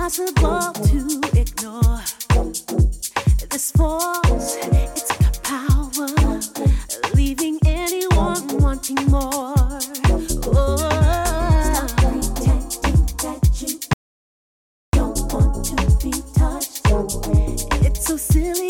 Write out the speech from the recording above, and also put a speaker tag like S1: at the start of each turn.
S1: impossible to ignore. This force, it's got power, leaving anyone wanting more. Stop pretending that you don't want to be touched. It's so silly.